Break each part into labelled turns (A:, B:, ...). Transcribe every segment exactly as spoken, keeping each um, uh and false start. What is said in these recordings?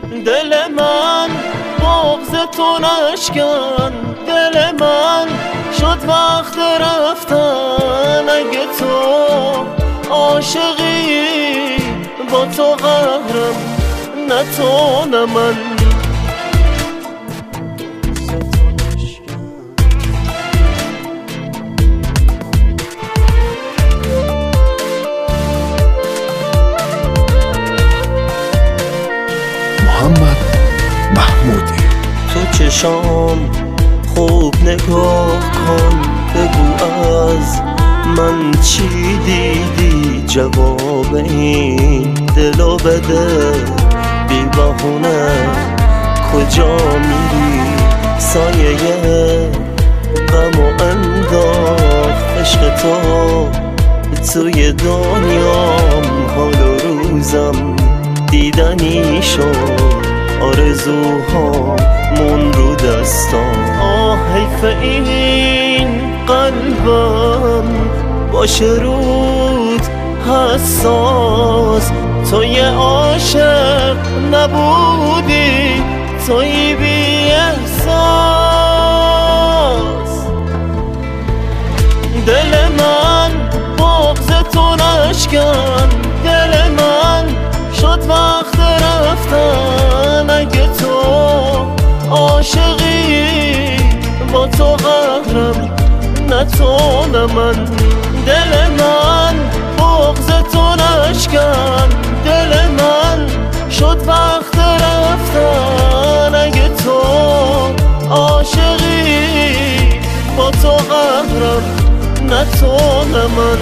A: دل من بغض تو نشکن، دل من شد وقت رفتن. اگه تو عاشقی با تو قهرم، نه تو نه من.
B: محمد محمودی.
A: تو چشام خوب نگاه کن، بگو از من چی دیدی، جواب این دلو بده. بی بهونه کجا میری، سایه غم و انداخت عشق تو توی دنیام. حال و روزم دیدنی شد، آرزوها من رو دستام. آه حیف این قلبم باشه رود حساس. توی عاشق نبودی، توی بی احساس. دل من بغض تو نشکن، دل من شد وقت رفتن. اگه تو عاشقی با تو قهرم، نه تو نه من. دل من بغض تو نشکن، دل من شد وقت رفتن. اگه تو عاشقی با تو قهرم، نه تو نه من.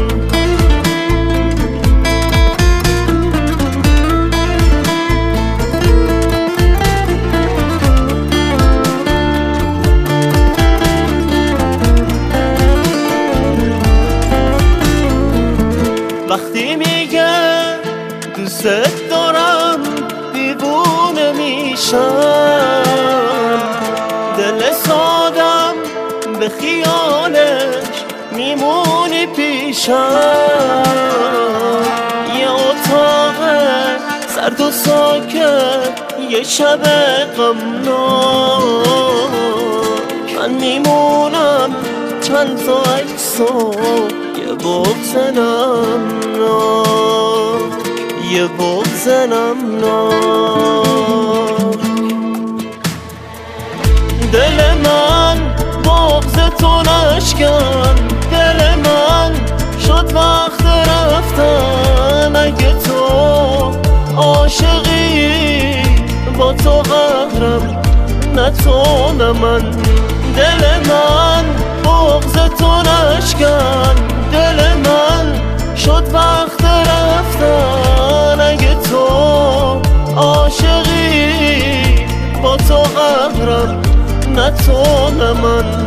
A: وقتی میگه دوست دارم دیوونه میشم، دل سادم به خیالش میمونی پیشم. یه اتاق سرد و ساکت، یه شب غمناک، من میمونم چند تا عکسو یه بغض نمناک، یه بغض نمناک. دل من بغض تو نشکن، دل من شد وقت رفتن. اگه تو عاشقی با تو قهرم، نه تو نه من. دل من بغض تو نشکن، دل من شد وقت رفتن. اگه تو عاشقی با تو قهرم، نه تو نه من.